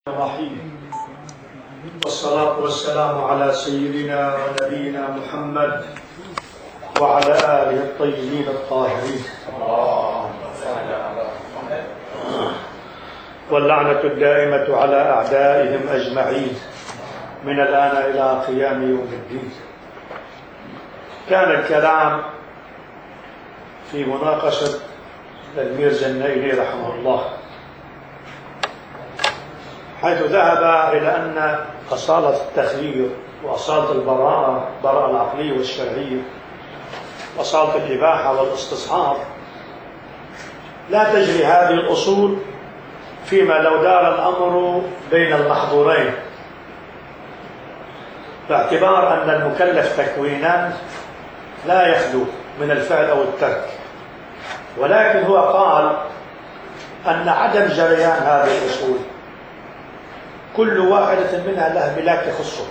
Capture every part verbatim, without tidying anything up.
الرحيم، والصلاة والسلام على سيدنا ونبينا محمد وعلى آله الطيبين الطاهرين، واللعنة الدائمة على أعدائهم أجمعين من الآن إلى قيام يوم الدين. كان الكلام في مناقشة الميرزا النيلي رحمه الله، حيث ذهب إلى أن أصالة التخيير وأصالة البراءة البراءة العقلية والشرعية وأصالة الإباحة والاستصحاب لا تجري هذه الأصول فيما لو دار الأمر بين المحظورين، باعتبار أن المكلف تكوينا لا يخلو من الفعل أو الترك، ولكن هو قال أن عدم جريان هذه الأصول كل واحدة منها لها ملاك يخصه،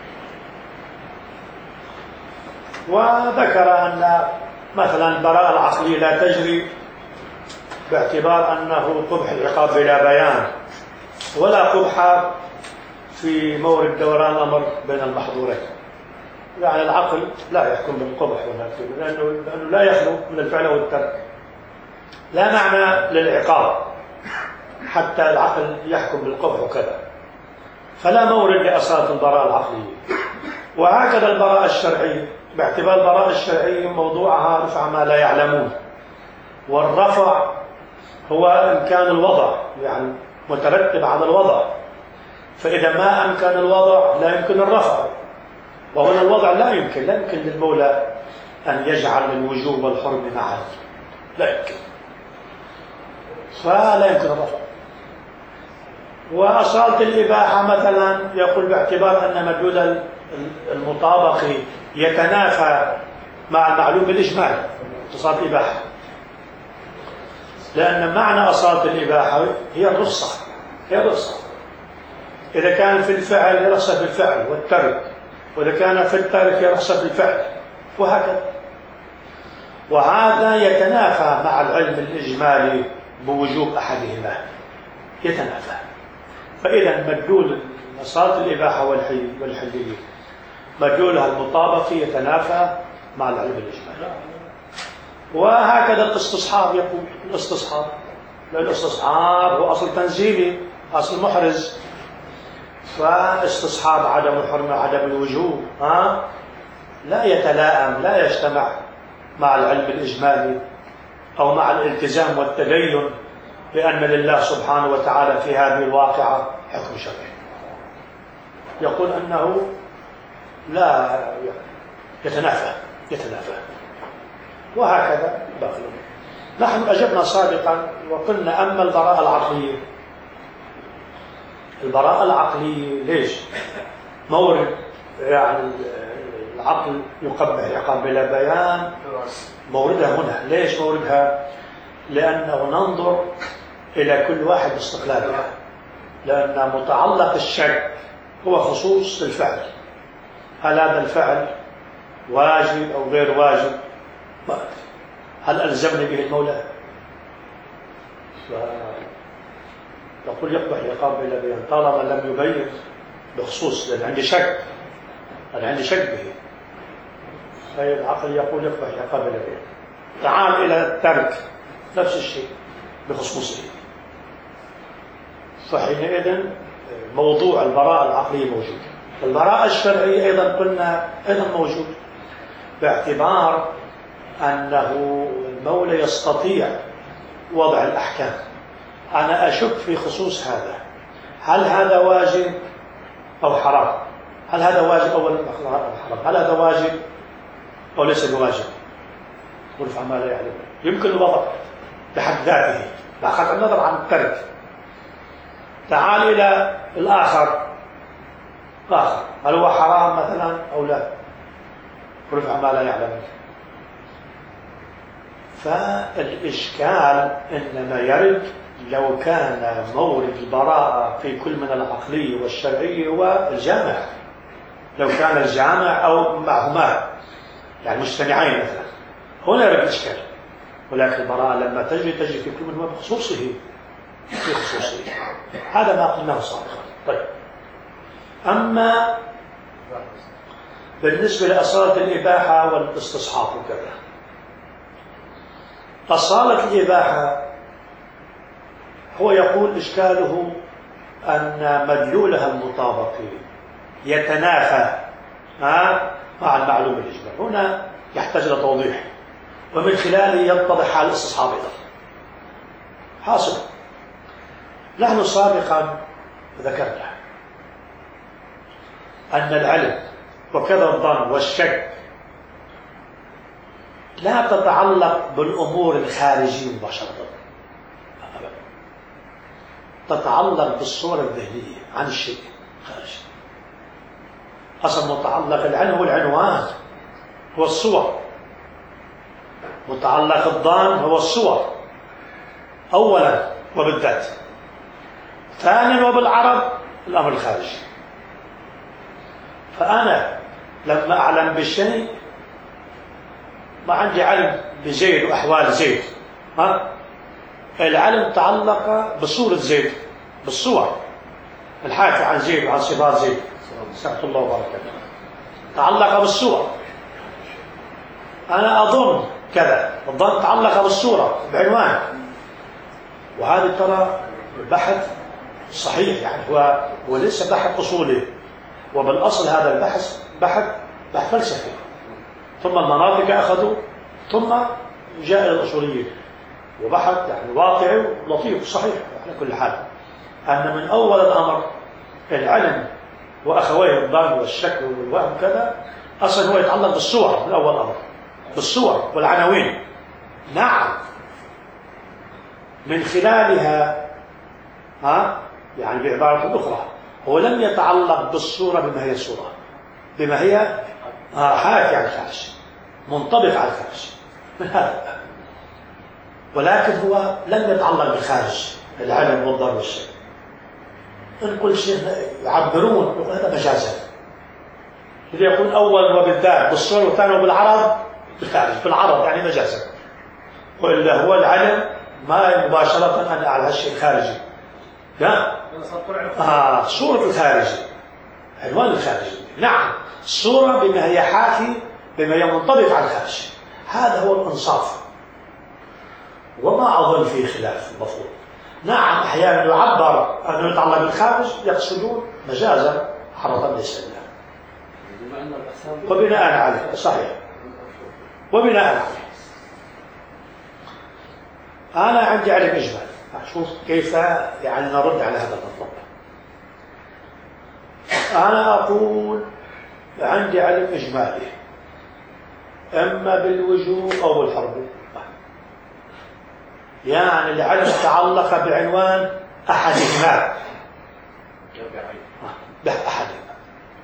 وذكر أن مثلا البراءة العقلية لا تجري باعتبار أنه قبح العقاب بلا بيان، ولا قبح في مورد دوران الأمر بين المحظورين، يعني العقل لا يحكم بالقبح لأنه, لأنه لا يخلو من الفعل والترك، لا معنى للعقاب حتى العقل يحكم بالقبح وكذا، فلا مورد لأصالة البراءة العقلية. وهكذا البراءة الشرعية، باعتبار البراءة الشرعية موضوعها رفع ما لا يعلمون، والرفع هو إمكان الوضع، يعني مترتب على الوضع، فإذا ما أمكن الوضع لا يمكن الرفع، وهنا الوضع لا يمكن لا يمكن للمولى أن يجعل الوجوب والحرم معا، لا يمكن، فلا يمكن الرفع. وأصالة الإباحة مثلا يقول باعتبار أن مدلول المطابق يتنافى مع المعلوم بالإجمال أصالة الإباحة، لأن معنى أصالة الإباحة هي الرخصة، هي الرخصة إذا كان في الفعل هي رخصة في الفعل والترك، وإذا كان في الترك هي رخصة في الفعل، وهكذا. وهذا يتنافى مع العلم الإجمالي بوجوب أحدهما، يتنافى. فإذا مدلول أصالة الإباحة والحلية مدلولها المطابقي يتنافى مع العلم الإجمالي. وهكذا الاستصحاب، يقول الاستصحاب، لأن الاستصحاب هو أصل تنزيلي، أصل محرز، فاستصحاب عدم الحرمة عدم الوجوب ها لا يتلائم لا يجتمع مع العلم الإجمالي أو مع الالتزام والتدين، لأن لله سبحانه وتعالى في هذه الواقعة حكم شرعي يقول أنه لا يتنافى يتنافى وهكذا باقي. نحن أجبنا سابقا وقلنا أما البراءة العقلية، البراءة العقلية ليش؟ مورد يعني العقل يقبح عقاب بلا بيان، موردها هنا. ليش موردها؟ لأنه ننظر إلى كل واحد باستقلالها، لأن متعلق الشك هو خصوص الفعل، هل هذا الفعل واجب أو غير واجب؟ ما أدري. هل ألزمني به المولى؟ يقول يقبح العقاب بلا بيان طالما لم يبين بخصوص، لأن عندي شك، أنا عندي شك به، فالعقل يقول يقبح العقاب بلا بيان. تعال إلى الترك نفس الشيء بخصوصه، فحينئذ موضوع البراءة العقلية موجود. البراءة الشرعية أيضا قلنا أيضا موجود، باعتبار أنه المولى يستطيع وضع الأحكام. أنا أشك في خصوص هذا، هل هذا واجب أو حرام؟ هل هذا واجب أو حرام؟ هل هذا واجب أو ليس بواجب؟ ورفع ما لا يعلم، يمكن الوضع بحد ذاته بغض النظر عن الترك. تعال إلى الآخر، آخر هل هو حرام مثلا أو لا؟ ورفع ما لا يعلم. فالإشكال إنما يرد لو كان مورد البراءة في كل من العقلية والشرعية هو الجامع، لو كان الجامع أو معهما يعني مجتمعين مثلا، هنا يرد الإشكال. ولكن البراءة لما تجري تجري في كل من هو بخصوصه، في خصوصه. هذا ما قلناه سابقا. طيب، أما بالنسبة لأصالة الإباحة والاستصحاب وكذا، أصالة الإباحة هو يقول إشكاله أن مدلولها المطابقي يتنافى مع المعلوم الإجمالي. هنا يحتاج إلى توضيح، ومن خلاله يتضح حال الاستصحاب أيضا. حاصل، نحن سابقا ذكرنا أن العلم وكذا الظن والشك لا تتعلق بالأمور الخارجية مباشرة، تتعلق بالصورة الذهنية عن الشيء خارجي. أصلا متعلق العلم هو العنوان، هو الصور. متعلق الظن هو الصور أولا وبالذات، ثانيا وبالعرض الأمر الخارجي. فأنا لما أعلم بالشيء ما عندي علم بزيد وأحوال زيد، ها؟ العلم تعلق بصورة زيد، بالصور الحاكي عن زيد وعن صفات زيد، سبحانه الله وبركاته، تعلق بالصور. أنا أظن كذا، الظن تعلق بالصورة بعنوان، وهذا ترى بحث صحيح، يعني هو وليس بحث أصولي، وبالأصل هذا البحث بحث بحث فلسفي، ثم المناطق أخذوا، ثم جاء إلى الأصوليين، وبحث يعني واقعي ولطيف صحيح. على كل حال أن من أول الأمر العلم وأخويه الظن والشك والوهم كذا أصلا هو يتعلق بالصور من أول أمر، بالصور والعناوين. نعم، من خلالها ها يعني بعبارة أخرى هو لم يتعلق بالصورة بما هي صورة، بما هي حاكي عن الخارج، منطبق على الخارج من هذا، ولكن هو لم يتعلق بالخارج، العلم والظن والشك. إن كل شيء يعبرون يقول هذا مجازا، إذا يكون أول وبالذات بالصورة والثاني وبالعرض بالخارج، بالعرض يعني مجازا، وإلا هو العلم ما مباشرة أن على هالشيء الخارجي، لا آه صورة الخارجي، عنوان الخارجي. نعم، الصورة بما هي حاكي، بما هي منطبق على الخارج، هذا هو الإنصاف، وما أظن فيه خلاف المفروض. نعم، أحيانا يعبر أنه يتعلق بالخارج، يقصدون مجازا عرضا ليس له، وبناء عليه صحيح، وبناء عليه أنا عندي علم إجمالي، أشوف كيف يعني نرد على هذا المطلب. أنا أقول عندي علم إجمالي إما بالوجوب أو بالحرمة، يعني العلم تعلق بعنوان أحدهما، بأحدهما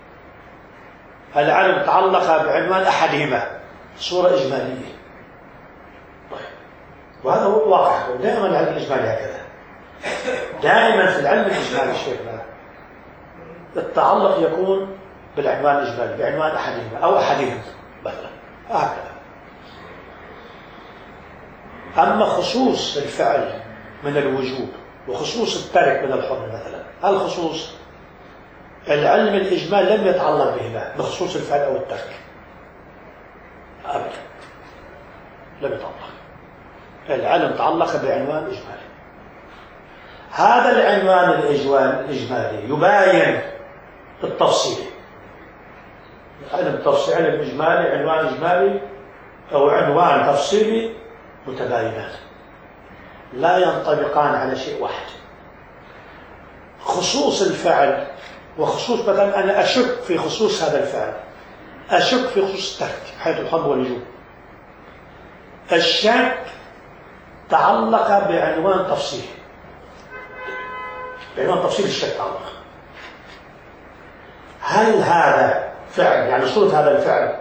العلم تعلق بعنوان أحدهما، صورة إجمالية. طيب، وهذا هو الواقع، دائما العلم الإجمالي هكذا، دائما في العلم الإجمالي شيخنا التعلق يكون بالعنوان الإجمالي، بعنوان أحدهما أو أحدهما مثلا، هكذا. أما خصوص الفعل من الوجوب وخصوص الترك من الحرمة مثلا، الخصوص العلم الإجمالي لم يتعلق بهما، بخصوص الفعل أو الترك أبدا، لم يتعلق. العلم تعلق بعنوان إجمالي، هذا العنوان الإجمالي يباين التفصيل. علم تفصيل، علم إجمالي، عنوان إجمالي أو عنوان تفصيلي متباينان، لا ينطبقان على شيء واحد. خصوص الفعل وخصوص، مثلا أنا أشك في خصوص هذا الفعل، أشك في خصوص الترك حيث الحظ واللزوم، الشك تعلق بعنوان تفصيل، بعنوان تفصيل الشك تعلق، هل هذا فعل يعني صورة هذا الفعل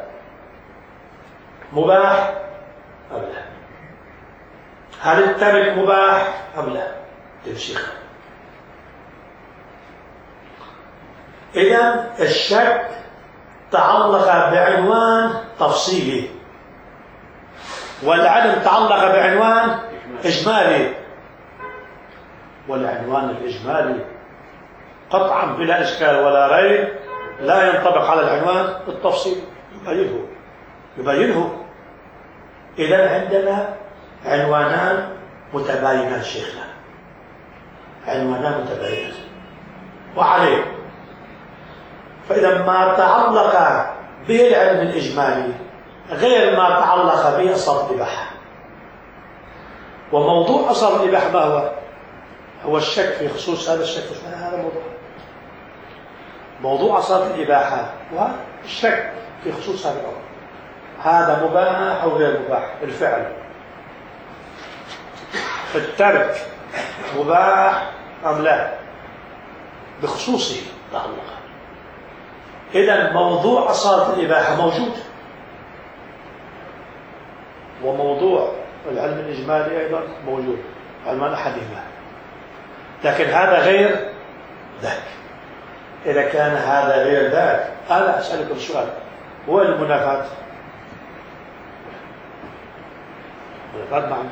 مباح أم لا؟ هل الترك مباح أم لا؟ تمشيخ. إذن الشك تعلق بعنوان تفصيلي، والعلم تعلق بعنوان إجمالي، والعنوان الإجمالي قطعا بلا إشكال ولا ريب لا ينطبق على العنوان التفصيلي. يبينه يبينه إذا عندنا عنوانان متباينان شيخنا، عنوانان متباينان وعليه، فإذا ما تعلق به العلم الإجمالي غير ما تعلق به أصل الإباحة. وموضوع أصل الإباحة ما هو؟ هو الشك في خصوص هذا الشك. هذا موضوع موضوع أصل الإباحة والشك في خصوص هذا الأمر. هذا مباح أو غير مباح؟ الفعل الترك مباح أم لا؟ بخصوصه تعلق. إذن موضوع أصالة الإباحة موجود، وموضوع العلم الإجمالي أيضا موجود، علمان أحدهما، لكن هذا غير ذاك. إذا كان هذا غير ذاك، أنا أسألكم سؤال: هو المنافاة؟ المنافاة معنى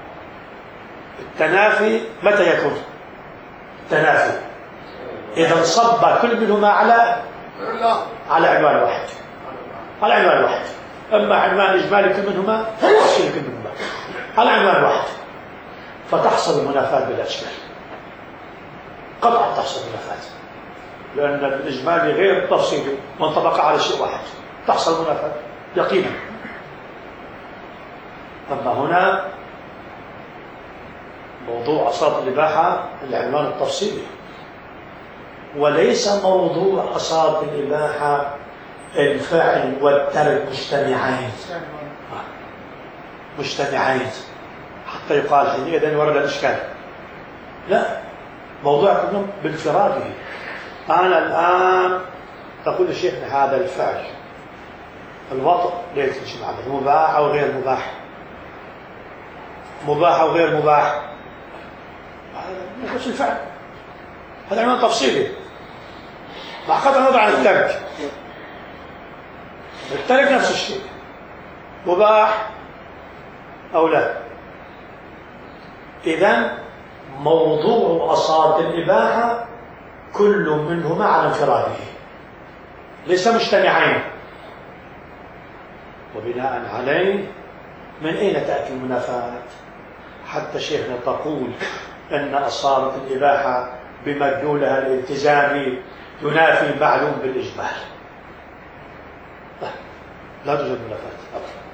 التنافي متى يكون؟ التنافي إذا انصب كل منهما على على عنوان واحد، على عنوان واحد، أما عنوان إجمالي كل منهما تفصيل كل منهما على عنوان واحد، فتحصل المنافاة بلا إشكال، قطعا تحصل المنافاة، لأن الإجمالي غير التفصيلي وانطبق على شيء واحد، تحصل منافاة يقينا. أما هنا موضوع أصالة الإباحة العنوان التفصيلي، وليس موضوع أصالة الإباحة الفعل والترك مجتمعين مجتمعين حتى يقال حينئذ ورد الإشكال. لا، موضوع كلهم بانفراده. أنا الآن تقول لشيخنا هذا الفعل الوطء ليس مجتمع مباح أو غير مباح، مباح أو غير مباح، هذا مش الفعل، هذا عنوان تفصيلي. مع قطع النظر عن الترك، الترك نفس الشيء، مباح أو لا. إذن موضوع أصالة الإباحة كل منهما على انفراده، ليس مجتمعين. وبناء عليه من أين تأتي المنافاة؟ حتى شيخنا تقول أن أصالة الإباحة بمدلولها الالتزامي ينافي المعلوم بالإجمال. لا, لا توجد منافاة أبدا.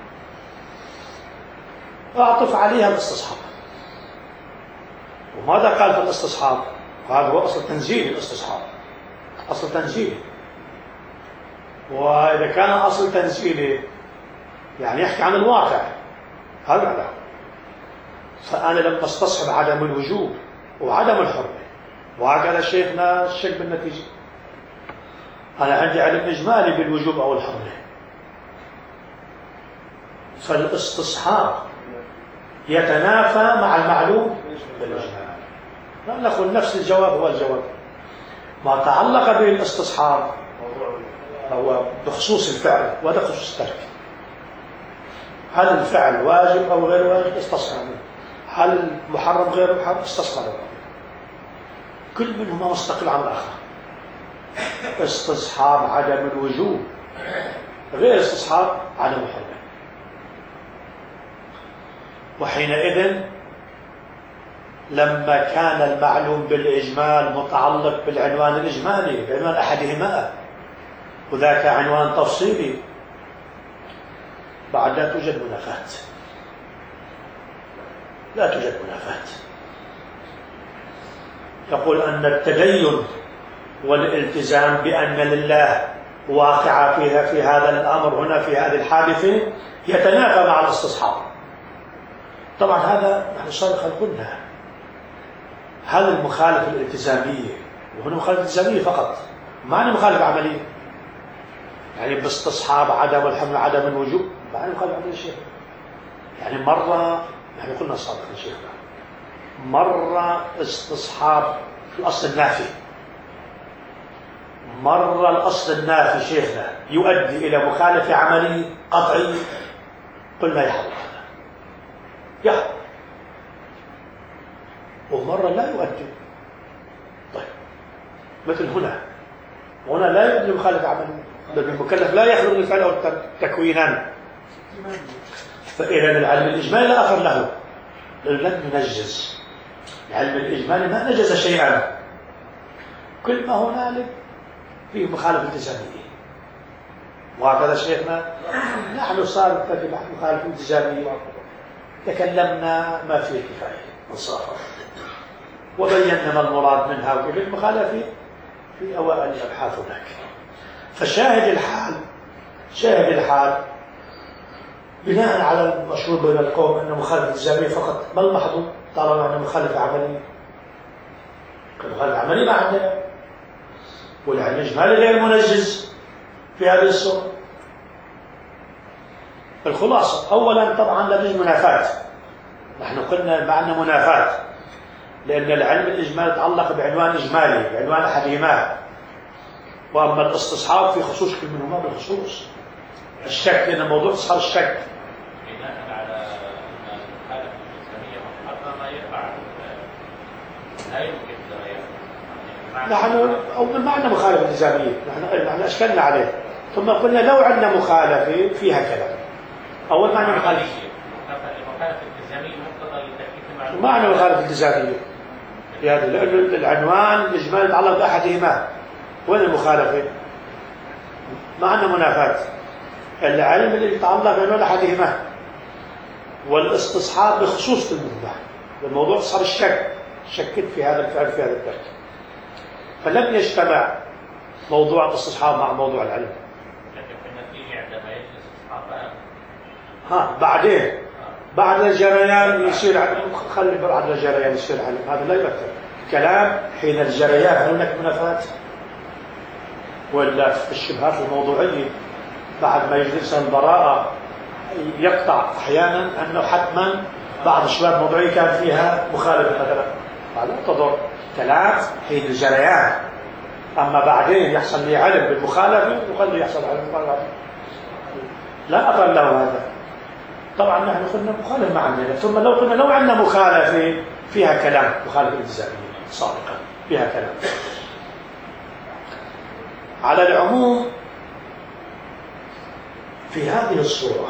أعطف عليها الاستصحاب. وماذا قال في الاستصحاب؟ هذا هو أصل تنزيل الاستصحاب، أصل تنزيلي. وإذا كان أصل تنزيلي يعني يحكي عن الواقع، هذا لا. فأنا لما استصحب عدم الوجوب وعدم الحرمة، وقال شيخنا الشك بالنتيجة، أنا عندي علم إجمالي بالوجوب أو الحرمة، فالاستصحاب يتنافى مع المعلوم بالإجمال. لا نقول نفس الجواب هو الجواب. ما تعلق به الاستصحاب هو بخصوص الفعل وهذا خصوص الترك. هل الفعل واجب أو غير واجب؟ استصحاب. هل محرم غير محرم؟ استصحاب. كل منهما مستقل عن الآخر. استصحاب عدم الوجوب غير استصحاب عدم الحرمة. وحينئذ لما كان المعلوم بالإجمال متعلق بالعنوان الإجمالي بعنوان أحدهما وذاك عنوان تفصيلي، بعد لا توجد منافاة، لا توجد منافاة. يقول أن التدين والالتزام بأن لله واقع فيها في هذا الأمر هنا في هذه الحادثة يتنافى مع الاستصحاب. طبعا هذا نحن سابقا قلنا هذا المخالفة الالتزامية، وهنا مخالفة التزامية فقط، معنى مخالفة عملية يعني باستصحاب عدم الحمل عدم الوجوب، معنى مخالفة عملية شيء. يعني مرة نحن قلنا سابقا شيخنا مرة استصحاب الأصل النافي، مرة الأصل النافي شيخنا يؤدي إلى مخالفة عملية قطعية، قلنا يحضر هذا يحضر، ومرة لا يؤدي. طيب مثل هنا. هنا لا يوجد مخالفة عملية، بل المكلف لا يخلق الفعل أو الترك تكوينا. فإذا العلم الإجمالي لا أثر له لأنه لم ينجز. العلم الإجمالي ما نجز شيئا، كل ما هنالك فيه مخالفة التزامية. وهكذا شيخنا نحن صار في مخالفة التزامية تكلمنا ما فيه كفاية انصافا، وبينا ما المراد منها وكيف المخالفة في أوائل الأبحاث هناك. فشاهد الحال شاهد الحال بناء على المشهور بين القوم أن مخالفة التزامية فقط، ما المحظوظ طالما أن مخالفة عملية؟ المخالفة عملية ما عندنا، والعلم الإجمالي غير منجز في هذه الصورة. الخلاصة أولا طبعا لا توجد منافاة، نحن قلنا معنا منافاة لأن العلم الإجمالي يتعلق بعنوان إجمالي بعنوان أحدهما، وأما الاستصحاب في خصوص كل منهما بالخصوص. الشك لأن موضوع استصحاب الشك بناء على أن الحالة الإسلامية محرمة يقع لا يمكن نحن أو معنى مخالفة التزامية نحن نحن أشكلنا عليه، ثم قلنا لو عندنا مخالفة فيها كلام. أول معنى مخالفة المخالفة التزامية مقتضى لتأكيد المعلومات. معنى مخالفة التزامية يعني لأنه العنوان الإجمالي يتعلق بأحدهما. وين المخالفة؟ ما عندنا منافاة. العلم اللي يتعلق بعنوان أحدهما والاستصحاب بخصوص كل منهما. الموضوع صار الشك، شكت في هذا الفعل في هذا الترك، فلم يجتمع موضوع الاستصحاب مع موضوع العلم. لكن في النتيجة عندما يجلس الصحابة ها بعدين بعد الجريان يصير خلي بعد الجريان يصير علم، هذا لا يمثل كلام. حين الجريان هل هناك منافات ولا في الشبهات الموضوعية بعد ما يجلس البراءة يقطع أحيانا أنه حتما بعض الشبهات الموضوعية كان فيها مخالفة مثلا، هذا تضر كلام حين الجريان. أما بعدين يحصل لي علم بالمخالفة وخلي يحصل علم بالمخالفة لا أثر له هذا. طبعا نحن قلنا مخالفة ما عندنا، ثم لو قلنا لو عندنا مخالفة فيها كلام، مخالفة التزامية صادقة فيها كلام. على العموم في هذه الصورة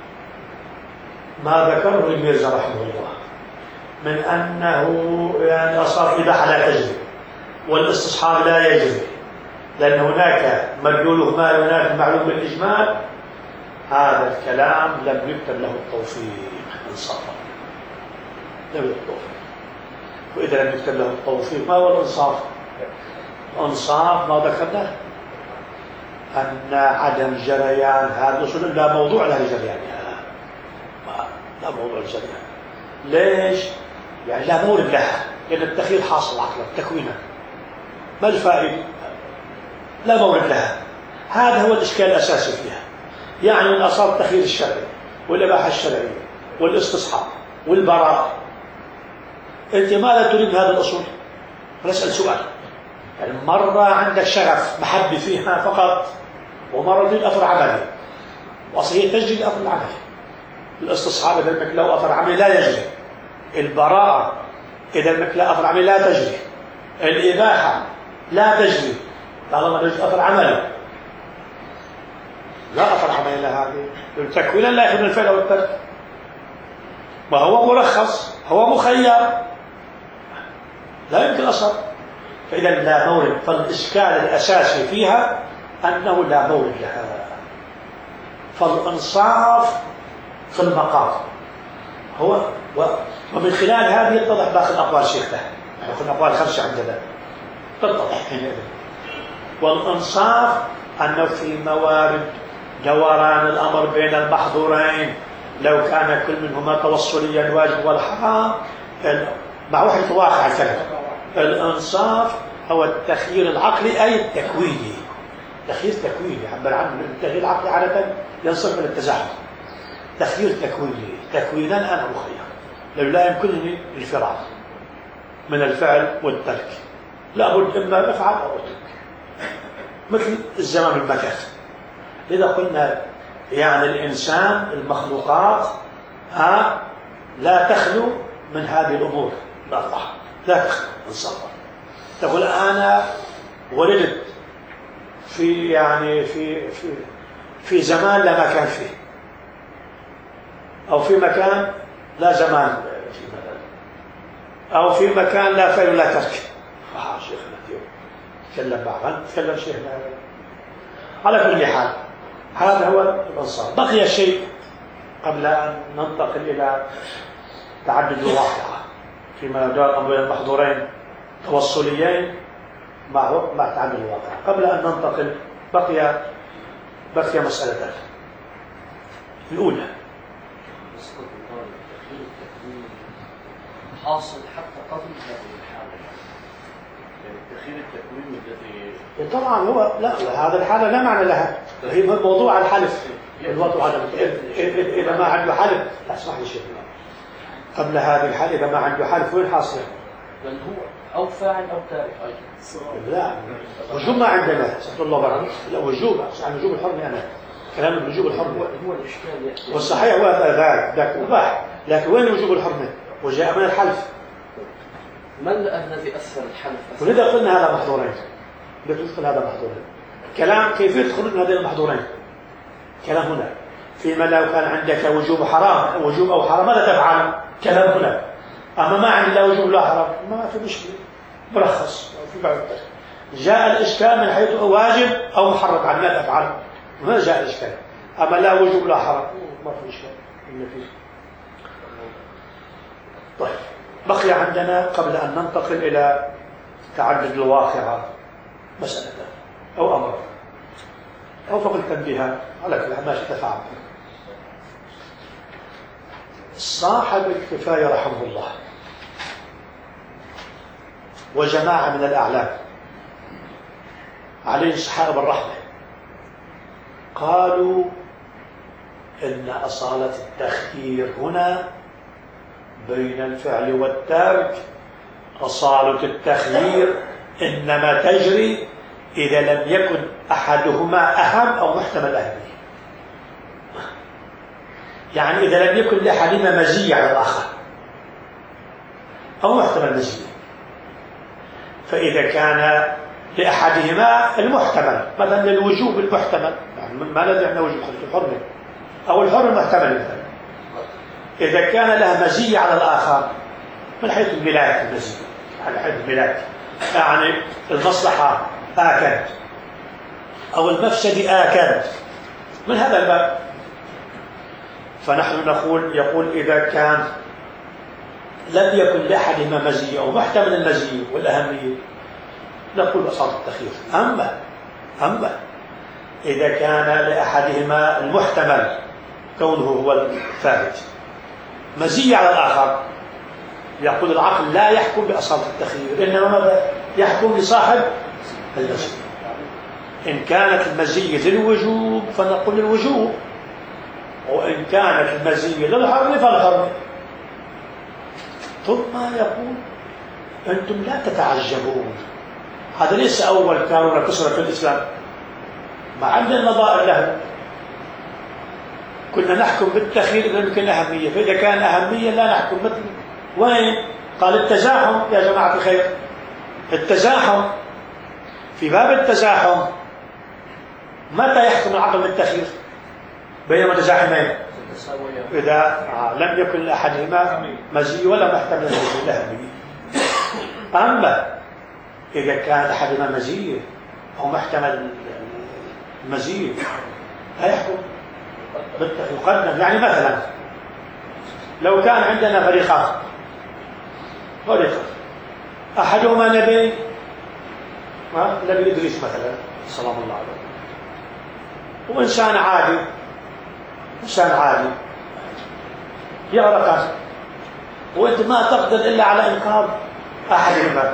ما ذكره الميرزا رحمه الله من أنه يعني صار إباحة لا تجري والاستصحاب لا يجري لأن هناك مدلول ما هناك معلوم بالإجمال، هذا الكلام لم يكتب له التوفيق انصافا، لم يكتب التوفيق. وإذا لم يكتب له التوفيق ما هو الإنصاف؟ الإنصاف ما ذكرناه أن عدم جريان هذا الأصول لا موضوع له جريانها، لا موضوع الجريان. ليش؟ يعني لا مورد لها، لأن التخيير حاصل عقلا تكوينا، ما الفائدة؟ لا مورد لها. هذا هو الإشكال الأساسي فيها. يعني من أصاب التخيير الشرعي والإباحة الشرعية والاستصحاب والبراءة، أنت ماذا تريد هذا الأصول؟ نسأل سؤال. يعني مرة عندك شغف محبة فيها فقط، ومرة تريد أثر عملي، وصحيح تجري الأثر العملي. الاستصحاب إذا المك له أثر عملي لا يجري، البراءة إذا المك له أثر عملي لا تجري، الإباحة لا تجري طالما يوجد أثر عملي. لا أثر عملي لها هذه تكوينا لا يخدم الفعل أو الترك، ما هو مرخص، هو مخير، لا يمكن أثر. فإذا لا مورد، فالإشكال الأساسي فيها أنه لا مورد لها. فالإنصاف في المقام هو و... ومن خلال هذه يتضح باقي الأقوال شيخنا، نحن قلنا أقوال خمسة عندنا تتضح حينئذ. والإنصاف أنه في موارد دوران الأمر بين المحظورين لو كان كل منهما توصليا الواجب والحرام مع وحدة واقع الكلام. الإنصاف هو التخيير العقلي أي التكويني، تخيير تكويني يعبر عنه. التخيير العقلي عادة ينصرف من التزاحم، تخيير تكويني، تكوينا أنا مخير لو لا يمكنني الفرار من الفعل والترك، لابد إما أفعل أو أترك، مثل الزمان والمكان. إذا قلنا يعني الإنسان المخلوقات ها لا تخلو من هذه الأمور، لا الله لا تخلو من صبر. تقول أنا ولدت في يعني في في في زمان لا مكان فيه، أو في مكان لا زمان في مكان، أو في مكان لا فعل ولا ترك. آه شيخنا اليوم تكلم بعض، تكلم شيخنا. على كل حال هذا هو الأنصار. بقي شيء قبل أن ننتقل إلى تعدد الواقعة فيما يدار بين المحظورين توصليين مع مع تعدد الواقعة. قبل أن ننتقل بقي بقي مسألتان. الأولى حاصل حتى قبل هذه الحالة، يعني التأخير التكويني الذي طبعا هو لا هذا الحالة لا معنى لها، هي موضوع الحلف الوضع هذا. إذا ما عنده حلف لا اسمح لي شيء قبل هذه الحالة، إذا ما عنده حلف وين حاصل؟ بل هو أو فاعل أو تارك أيضا. لا وجوب ما عندنا استغفر الله بارك. لا وجوب عن وجوب الحرمة. أنا كلام الوجوب الحرمة هو الإشكال يأتي والصحيح هو ذاك ذاك مباح، لكن وين وجوب الحرمة؟ وجاء من الحلف. ما الذي أثر الحلف؟ ولذا قلنا هذا محظورين. يدخل هذا محظورين. كلام كيف يدخل من هذين المحظورين؟ كلام هنا فيما لو كان عندك وجوب حرام وجوب أو حرام ماذا تفعل؟ كلام هنا. أما ما عندي لا وجوب لا حرام ما في مشكلة، مرخص في بعض التاريخ. جاء الإشكال من حيث واجب أو محرم عن ماذا أفعل؟ ما جاء الإشكال. أما لا وجوب لا حرام ما في إشكال. طيب بقي عندنا قبل أن ننتقل إلى تعدد الواقعة مسألة أو أمر أو فقط تنبيها على كل حال ماشي تفاعل. صاحب الكفاية رحمه الله وجماعة من الأعلام عليهم سحائب الرحمة قالوا إن أصالة التخيير هنا بين الفعل والترك أصالة التخيير إنما تجري إذا لم يكن أحدهما أهم أو محتمل أهمية. يعني إذا لم يكن لأحدهما مزية على الآخر أو محتمل مزية. فإذا كان لأحدهما المحتمل مثلا للوجوب المحتمل، يعني ما الذي عندنا وجوب الحرمة أو الحرمة محتمل مثلا، إذا كان لها مزية على الآخر من حيث الملاك المزية على حيث الملاك، يعني المصلحة آكد أو المفسد آكد من هذا الباب، فنحن نقول يقول إذا كان لم يكن لأحدهما مزية أو محتمل المزية والأهمية نقول أصالة التخيير. أما أما إذا كان لأحدهما المحتمل كونه هو الثابت مزية على الآخر يقول العقل لا يحكم بأصالة التخيير، إنما ماذا يحكم لصاحب المزية. إن كانت المزية للوجوب فنقول للوجوب، وإن كانت المزية للحرم فالحرم. ثم يقول أنتم لا تتعجبون، هذا ليس أول كانون كسرة في الإسلام، ما عندنا نظائر له. كنا نحكم بالتخيير إذا يمكن أهمية، فإذا كان أهمية لا نحكم مثل وين؟ قال التزاحم يا جماعة الخير، التزاحم في باب التزاحم متى يحكم العقل بالتخيير؟ بينما تزاحمين إذا لم يكن لأحدهما مزي ولا محتمل المزي الأهمية. أما إذا كان أحدهما مزي أو محتمل المزي لا يحكم يقدم. يعني مثلا لو كان عندنا فريقان فريقان أحدهما نبي نبي إدريس مثلا سلام الله عليه، وإنسان عادي إنسان عادي يغرق وأنت ما تقدر إلا على إنقاذ أحدهما.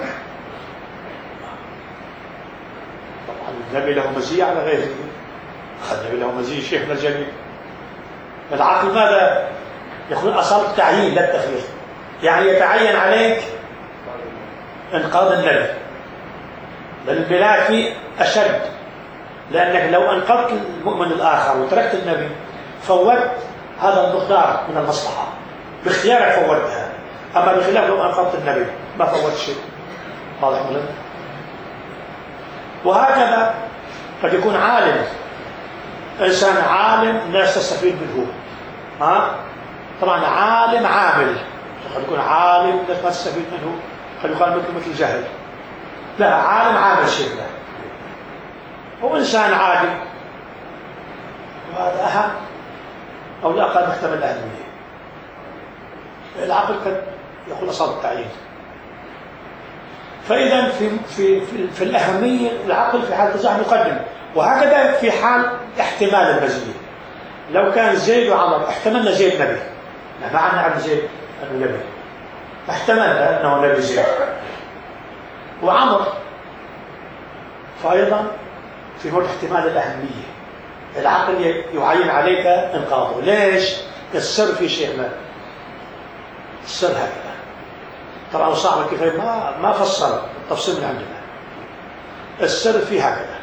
طبعا النبي له مزية على غيره، النبي له مزية شيخنا الجليل. العقل ماذا يقول؟ أصالة التعيين لا التخيير، يعني يتعين عليك إنقاذ النبي، بل الملاك فيه أشد، لأنك لو أنقذت المؤمن الآخر وتركت النبي فوت هذا المقدار من المصلحة باختيارك فوتها، أما بخلاف لو أنقذت النبي ما فوت شيء. واضح ولا؟ وهكذا قد يكون عالم، إنسان عالم الناس تستفيد منه، ها؟ طبعا عالم عامل، قد يكون عالم الناس ما تستفيد منه، قد يقال مثل مثل جهل. لا، عالم عامل شيء له، هو إنسان عادي، وهذا أهم أو لا أقل محتمل الأهمية. العقل قد يقول أصاب التعيين. فإذا في في في, في الأهمية العقل في حال التزاحم يقدم، وهكذا في حال احتمال المزيد. لو كان زيد وعمر احتملنا زيد نبي، ما عنا عن زيد أنه نبي، احتملنا أنه نبي زيد وعمر، فأيضا في موت احتمال الأهمية العقل يعين عليك إنقاذه. ليش؟ السر في شيء ما، السر هكذا. طبعا صاحب الكفاية ما ما فصل التفصيل من عندنا. السر في هكذا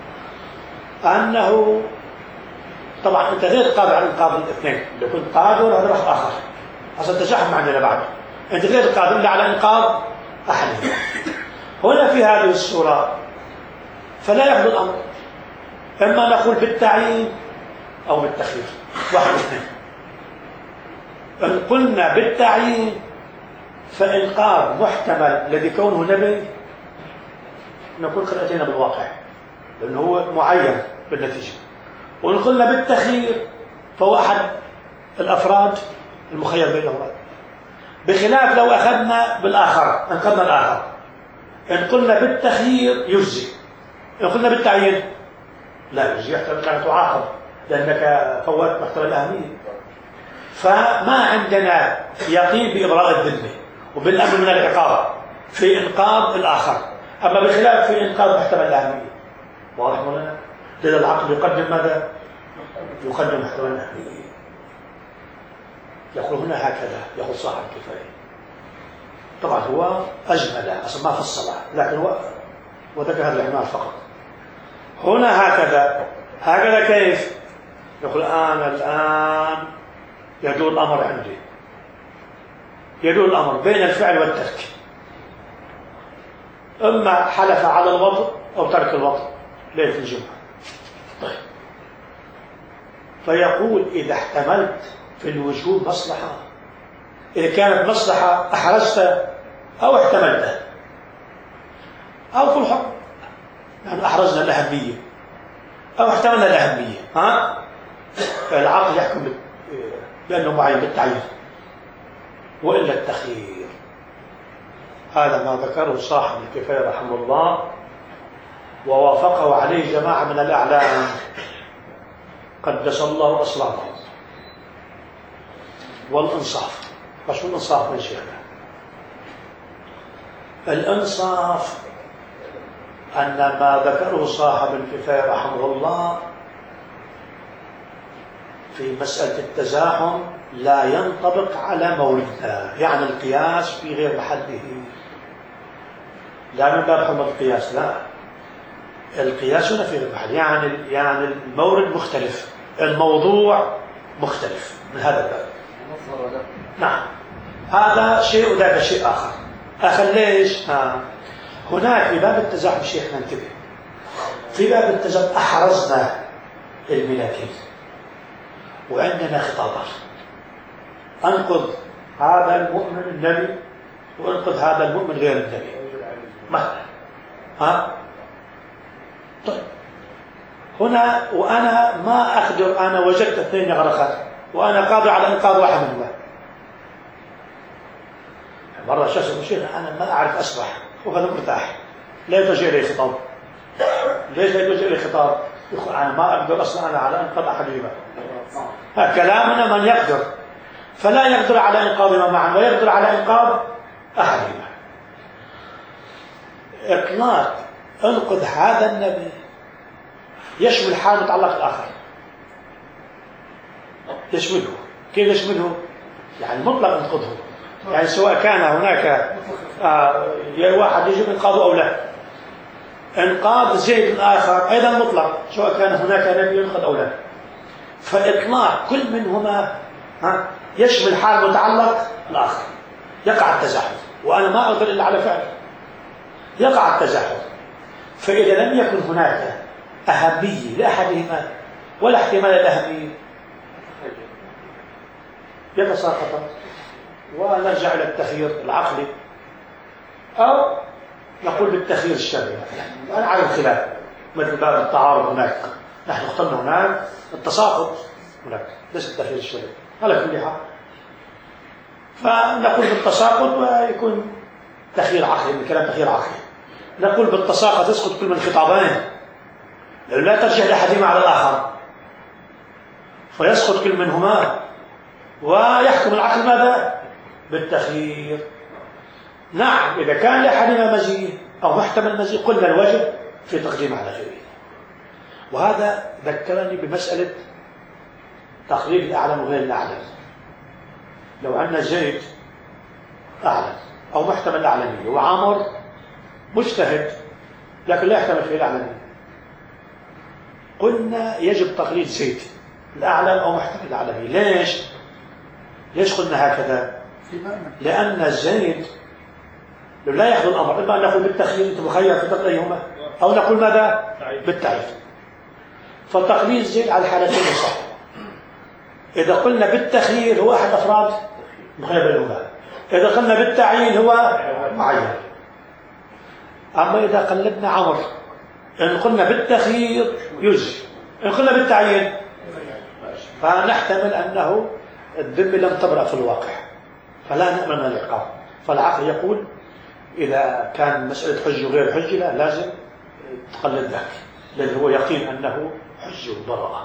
أنه طبعا أنت غير قادر على إنقاذ الاثنين، لو كنت قادر هذا بحث آخر، أصلا تزاحم عندنا بعد، أنت غير قادر إلا على إنقاذ أحدهم. هنا في هذه الصورة فلا يخلو الأمر، إما نقول بالتعيين أو بالتخيير، واحد اثنين. إن قلنا بالتعيين فإنقاذ محتمل الذي كونه نبي نقول قد أتينا بالواقع لأنه هو معين بالنتيجة. وإن قلنا بالتخيير فهو أحد الأفراد المخير بينهما، بخلاف لو أخذنا بالآخر أنقذنا الآخر. إن قلنا بالتخيير يجزي، إن قلنا بالتعيين لا يجزي، يحتمل أنك تعاقب لأنك فوت محتمل الأهمية. فما عندنا يقين بإبراء الذمة وبالأمن من العقاب في إنقاذ الآخر، أما بخلاف في إنقاذ محتمل الأهمية. واضح مولانا؟ لذا العقل يقدم ماذا؟ يقدم محتمل الأهمية. يقول هنا هكذا، يقول صاحب الكفاية. طبعا هو أجمل أصلا ما فصل، لكن هو وذكر هذا الإحمال فقط. هنا هكذا، هكذا كيف؟ يقول أنا الآن يدور الأمر عندي، يدور الأمر بين الفعل والترك، إما حلف على الوضع أو ترك الوضع ليلة الجمعة. طيب، فيقول إذا احتملت في الوجوب مصلحة، إذا كانت مصلحة أحرزت أو احتملتها، أو في الحكم يعني أحرزنا الأهمية أو احتملنا الأهمية، ها؟ العقل يحكم لأنه معين بالتعيين. وإلا التخيير، هذا ما ذكره صاحب الكفاية رحمه الله ووافقه عليه جماعة من الأعلام قدس الله أصلابهم. والإنصاف، وشو الإنصاف من شيخنا؟ الإنصاف أن ما ذكره صاحب الكفاية رحمه الله في مسألة التزاحم لا ينطبق على موردنا، يعني القياس في غير محله، لا من باب حرمة القياس، لا، القياس هنا في غير محله، يعني يعني المورد مختلف، الموضوع مختلف من هذا الباب. نعم، هذا شيء وذاك شيء آخر. آخر ليش؟ آه. هناك في باب التزاحم شيخنا انتبه، في باب التزاحم أحرزنا الملاكين وعندنا خطابات، أنقذ هذا المؤمن النبي وأنقذ هذا المؤمن غير النبي مثلا، ها؟ طيب، هنا وأنا ما أقدر، أنا وجدت اثنين يغرقان وأنا قادر على إنقاذ واحد منهما. مرة شخص شيخ أنا ما أعرف أسبح وهذا مرتاح، لا يتوجه لي خطاب. ليش لا يتوجه لي خطاب؟ يقول أنا ما أقدر أصلا أنا على إنقاذ أحدهما. كلامنا من يقدر، فلا يقدر على إنقاذهما معا ويقدر على إنقاذ أحدهما. إطلاق انقذ هذا النبي يشمل حال متعلق الآخر، يشمله. كيف يشمله؟ يعني مطلق انقذه، يعني سواء كان هناك آه واحد يجب إنقاذه أو لا. إنقاذ زيد الآخر أيضا مطلق، سواء كان هناك نبي ينقذ أو لا. فإطلاق كل منهما ها يشمل حال متعلق الآخر، يقع التزاحم، وأنا ما أقدر إلا على فعل، يقع التزاحم. فإذا لم يكن هناك أهمية لأحدهما ولا احتمال الأهمية يتساقط ونرجع إلى التخيير العقلي أو نقول بالتخيير الشرعي. أنا على الخلاف مثل باب التعارض هناك نحن اخترنا هناك التساقط هناك ليس التخيير الشرعي على كل حال، فنقول بالتساقط ويكون تخيير عقلي من كلام تخيير عقلي. نقول بالتساقط يسقط كل من الخطابين لأنه لا ترجح لأحدهما على الآخر فيسقط كل منهما ويحكم العقل ماذا؟ بالتخيير. نعم إذا كان لأحدهما مزية أو محتمل مزية قلنا الوجه في تقديم على غيره. وهذا ذكرني بمسألة تقريب الأعلم وغير الأعلم. لو أن زيد أعلم أو محتمل الأعلمية وعمر مجتهد لكن لا يحتمل فيه الأعلمية، قلنا يجب تقليد زيد الأعلم أو محتمل الأعلمية. ليش؟ ليش قلنا هكذا؟ لأن زيد لو لا يأخذ الأمر إما أن نقول بالتخيير أنت مخير في تقليد أيهما أو نقول ماذا؟ بالتعريف. فالتقليد زيد على الحالتين صح. إذا قلنا بالتخيير هو أحد أفراد مخير بينهما، إذا قلنا بالتعيين هو معين. أما إذا قلدنا عمر إن قلنا بالتخيير يجزي، إن قلنا بالتعيين فنحتمل أنه الذمة لم تبرأ في الواقع فلا نأمن العقاب. فالعقل يقول إذا كان مسألة حج وغير حج لا لازم تقلد ذاك لأنه هو يقين أنه حج وبراءة.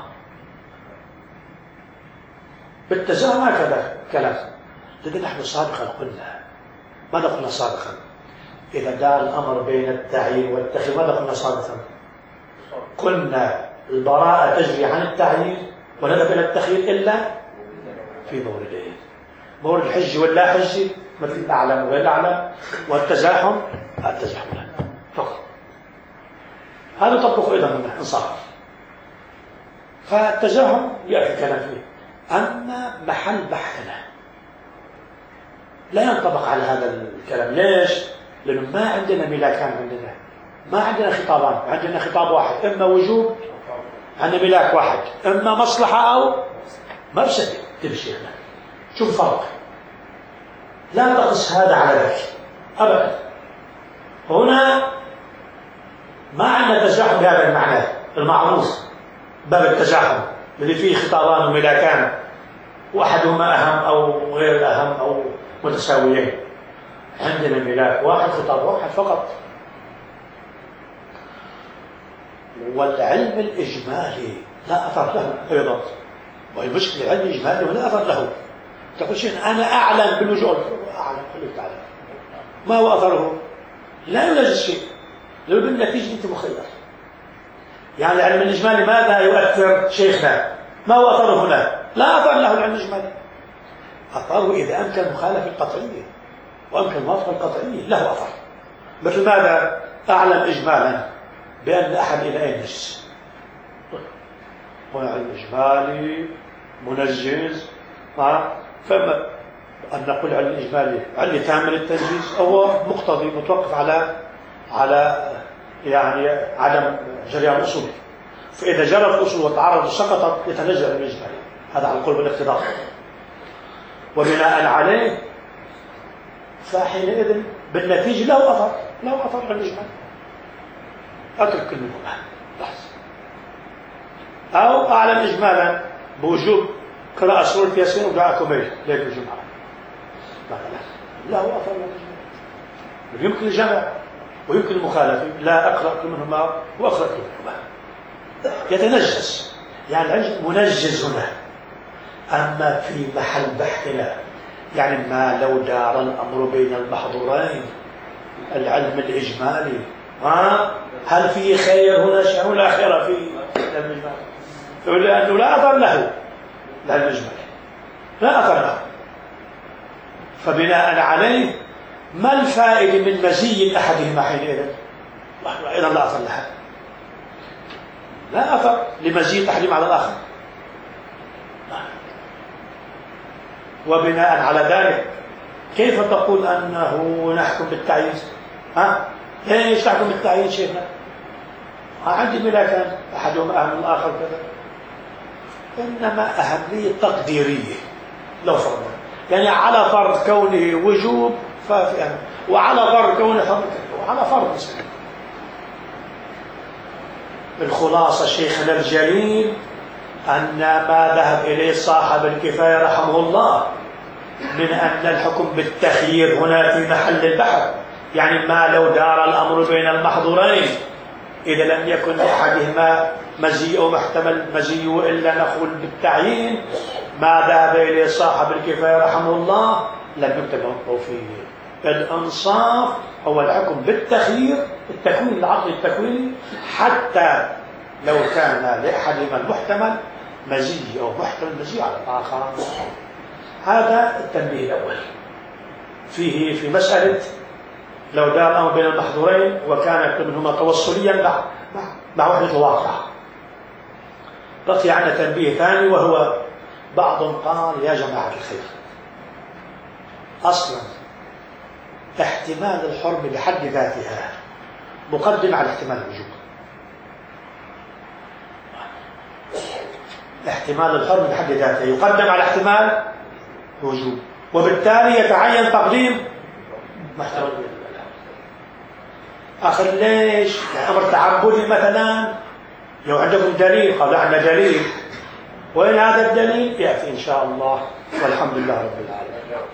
بالتزاهم هكذا كلام. لذا نحن سابقا قلنا ماذا قلنا سابقا؟ إذا دار الأمر بين التعيين والتخيير ماذا قلنا سابقا؟ قلنا البراءة تجري عن التعيين ونذهب إلى التخيير إلا في موردين: مورد الحج واللا حج مثل الأعلم وغير الأعلم، والتزاحم التزاحم فقط. هذا طبقه أيضا هنا إنصاف. فالتزاحم يأتي الكلام فيه. أما محل بحثنا لا ينطبق على هذا الكلام. ليش؟ لأنه ما عندنا ملاكان، عندنا ما عندنا خطابان، عندنا خطاب واحد إما وجوب عندنا ملاك واحد، إما مصلحة أو مفسدة. تمشي هنا شوف فرق، لا تقص هذا على ذاك أبدا. هنا ما عندنا تزاحم بهذا المعنى المعروف باب التزاحم الذي فيه خطابان وملاكان واحدهما أهم أو غير أهم أو متساويين. عندنا ملاك واحد خطاب واحد فقط. والعلم الإجمالي لا أثر له أيضا، والمشكلة العلم الإجمالي لا أثر له. تقول شيء أنا أعلم بالوجود، أعلم خليك تعلم، ما هو أثره؟ لا يوجد شيء، لو بالنتيجة أنت مخير. يعني العلم الإجمالي ماذا يؤثر شيخنا؟ ما هو أثره هنا؟ لا أثر له العلم الإجمالي. أثره إذا أمكن مخالفة القطعية وأمكن موافقة القطعية له أثر. مثل ماذا؟ أعلم إجمالا بأن أحد إلى أين نجس، هنا علم إجمالي منجز. فما أن نقول علم إجمالي علم تام للتنجيز هو مقتضي متوقف على على يعني عدم جريان الأصول. فإذا جرت الأصول وتعارض وسقطت يتنجز علم الإجمالي، هذا على القول بالاقتضاء. وبناء عليه فحينئذ بالنتيجة له أثر، له أثر علم الإجمالي. أترك كل منهما بحث. أو أعلم إجمالا بوجوب قراءة سورة ياسين ودعاء كميل ليلة الجمعة مثلا، لا هو أثر من الجمعة. يمكن الجمع ويمكن المخالفة، لا أقرأ كل منهما وأقرأ كل منهما. يتنجس، يعني العلم منجز هنا. أما في محل بحثنا يعني ما لو دار الأمر بين المحظورين العلم الإجمالي، ها هل في خير هنا شيء ولا خير في العلم الإجمالي؟ لأنه لا أثر له العلم الإجمالي، لا أثر له. فبناء عليه ما الفائدة من مزي أحدهما حينئذ؟ أيضا لا أثر لها، لا أثر لمزي أحدهما على الآخر. وبناء على ذلك كيف تقول أنه نحكم بالتعيين؟ ها؟ ليش تحكم بالتعيين شيخنا؟ عندي بلا كان أحدهم أهم من الآخر كذا، إنما أهمية تقديرية لو فرضنا، يعني على فرض كونه وجوب ففي أهم، وعلى فرض كونه فرض، وعلى فرض مثلا. الخلاصة شيخنا الجليل أن ما ذهب إليه صاحب الكفاية رحمه الله من أن الحكم بالتخيير هنا في محل البحث، يعني ما لو دار الأمر بين المحظورين إذا لم يكن لأحدهما مزي أو محتمل مزي إلا نقول بالتعيين، ما ذهب إليه صاحب الكفاية رحمه الله لم يكتب فيه. الإنصاف هو الحكم بالتخيير، التكوين العقل التكويني، حتى لو كان لأحدهما المحتمل مزي أو محتمل مزي على الآخر. هذا التنبيه الأول فيه في مسألة لو دار الأمر بين المحظورين وكان منهما توصليا مع مع وحدة الواقع. بقي عندنا تنبيه ثاني، وهو بعض قال يا جماعة الخير، أصلا احتمال الحرم بحد ذاتها مقدم على احتمال الوجوب. احتمال الحرم بحد ذاته يقدم على احتمال الوجوب، وبالتالي يتعين تقديم محتمل. آخر ليش؟ أمر تعبدي مثلا، لو عندكم دليل قال عندنا دليل، وين هذا الدليل؟ يأتي إن شاء الله، والحمد لله رب العالمين.